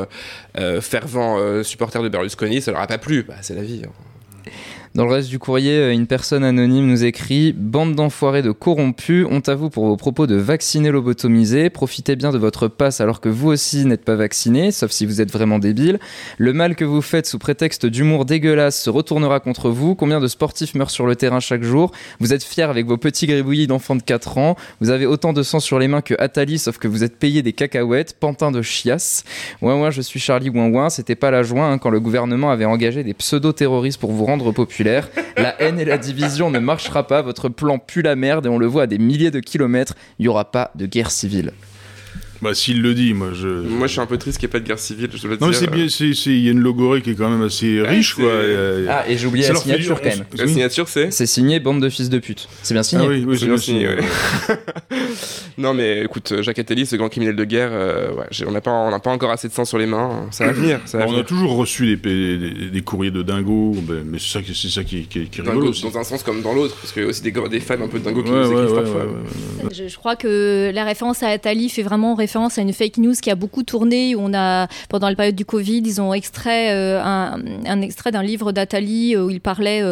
fervents supporters de Berlusconi, ça leur a pas plu, c'est la vie. Dans le reste du courrier, une personne anonyme nous écrit « Bande d'enfoirés de corrompus, honte à vous pour vos propos de vacciner lobotomisés. Profitez bien de votre passe alors que vous aussi n'êtes pas vaccinés, sauf si vous êtes vraiment débile. Le mal que vous faites sous prétexte d'humour dégueulasse se retournera contre vous. Combien de sportifs meurent sur le terrain chaque jour? Vous êtes fiers avec vos petits gribouillis d'enfants de 4 ans. Vous avez autant de sang sur les mains que Attali, sauf que vous êtes payés des cacahuètes, pantin de chiasse. Ouin, je suis Charlie Ouin, c'était pas la joie quand le gouvernement avait engagé des pseudo-terroristes pour vous rendre populaire. La haine et la division ne marchera pas, votre plan pue la merde et on le voit à des milliers de kilomètres, il n'y aura pas de guerre civile. S'il le dit, moi je suis un peu triste qu'il n'y ait pas de guerre civile, je dois le dire. Non, mais c'est bien, il y a une logorée qui est quand même assez riche, quoi. Et j'ai oublié la signature quand même. La signature, c'est signé bande de fils de pute. C'est bien signé. Ah oui, c'est bien signé. Non, mais écoute, Jacques Attali, ce grand criminel de guerre, on n'a pas encore assez de sang sur les mains, ça va venir. On a toujours reçu des courriers de dingos, mais c'est ça qui est rigolo aussi. Dans un sens comme dans l'autre, parce qu'il y a aussi des fans un peu de dingos qui nous écrivent parfois. Je crois que la référence à Attali fait vraiment référence à une fake news qui a beaucoup tourné, où pendant la période du Covid, ils ont extrait un extrait d'un livre d'Attali où il parlait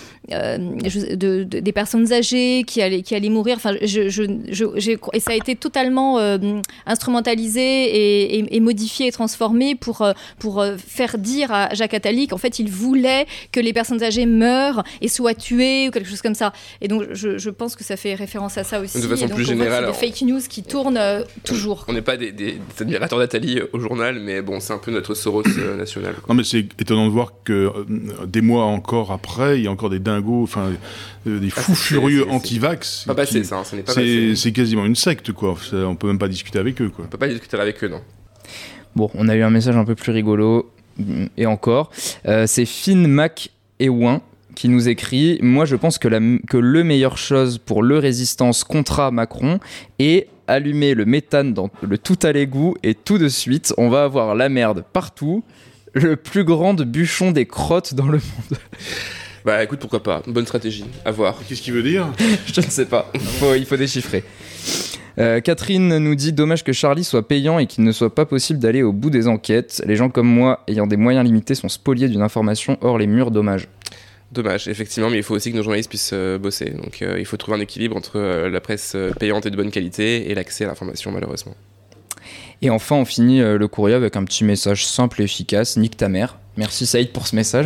des personnes âgées qui allaient mourir. Enfin, et ça a été totalement instrumentalisé et modifié et transformé pour faire dire à Jacques Attali qu'en fait il voulait que les personnes âgées meurent et soient tuées ou quelque chose comme ça. Et donc je pense que ça fait référence à ça aussi. De façon plus générale, c'est des fake news qui tournent toujours. On n'est pas des admirateurs d'Attali au journal, mais bon, c'est un peu notre Soros national. Non, mais c'est étonnant de voir que des mois encore après, il y a encore des dingos, des fous furieux anti-vax. Pas passé, ça n'est pas passé. C'est quasiment une secte, quoi. On peut même pas discuter avec eux, quoi. On peut pas discuter avec eux, non. Bon, on a eu un message un peu plus rigolo, et encore. C'est Finn Mac Ewin qui nous écrit « Moi, je pense que le meilleure chose pour le résistance contre Macron est allumer le méthane dans le tout à l'égout et tout de suite, on va avoir la merde partout, le plus grand bûchon des crottes dans le monde. » Écoute, pourquoi pas, bonne stratégie, à voir. Qu'est-ce qu'il veut dire? Je ne sais pas, il faut déchiffrer. Catherine nous dit « Dommage que Charlie soit payant et qu'il ne soit pas possible d'aller au bout des enquêtes. Les gens comme moi, ayant des moyens limités, sont spoliés d'une information hors les murs, dommage. » Dommage, effectivement, mais il faut aussi que nos journalistes puissent bosser. Donc il faut trouver un équilibre entre la presse payante et de bonne qualité et l'accès à l'information, malheureusement. Et enfin, on finit le courrier avec un petit message simple et efficace. Nique ta mère. Merci Saïd pour ce message.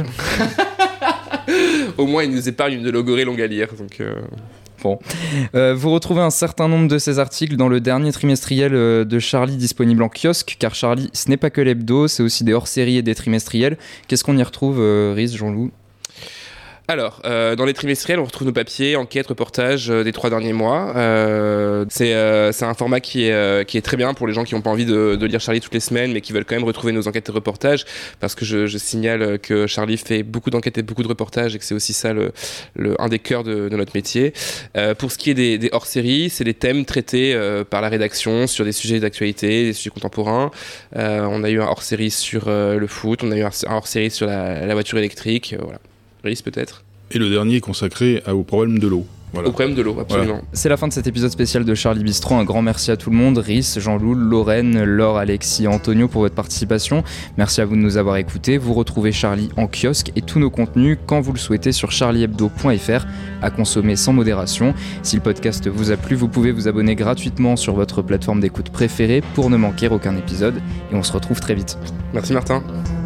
Au moins, il nous épargne une logorée longue à lire. Donc, Bon. Vous retrouvez un certain nombre de ces articles dans le dernier trimestriel de Charlie disponible en kiosque, car Charlie, ce n'est pas que l'hebdo, c'est aussi des hors-séries et des trimestriels. Qu'est-ce qu'on y retrouve, Rhys, Jean-Loup ? Alors, dans les trimestriels, on retrouve nos papiers, enquêtes, reportages des 3 derniers mois. C'est un format qui est très bien pour les gens qui n'ont pas envie de lire Charlie toutes les semaines, mais qui veulent quand même retrouver nos enquêtes et reportages, parce que je signale que Charlie fait beaucoup d'enquêtes et beaucoup de reportages, et que c'est aussi ça un des cœurs de notre métier. Pour ce qui est des hors-séries, c'est des thèmes traités par la rédaction sur des sujets d'actualité, des sujets contemporains. On a eu un hors-série sur le foot, on a eu un hors-série sur la voiture électrique, voilà. Rhys peut-être. Et le dernier est consacré au problème de l'eau. Voilà. Au problème de l'eau, absolument. Voilà. C'est la fin de cet épisode spécial de Charlie Bistro. Un grand merci à tout le monde, Rhys, Jean-Loup, Lorraine, Laure, Alexis, Antonio pour votre participation. Merci à vous de nous avoir écoutés. Vous retrouvez Charlie en kiosque et tous nos contenus quand vous le souhaitez sur charliehebdo.fr, à consommer sans modération. Si le podcast vous a plu, vous pouvez vous abonner gratuitement sur votre plateforme d'écoute préférée pour ne manquer aucun épisode. Et on se retrouve très vite. Merci Martin.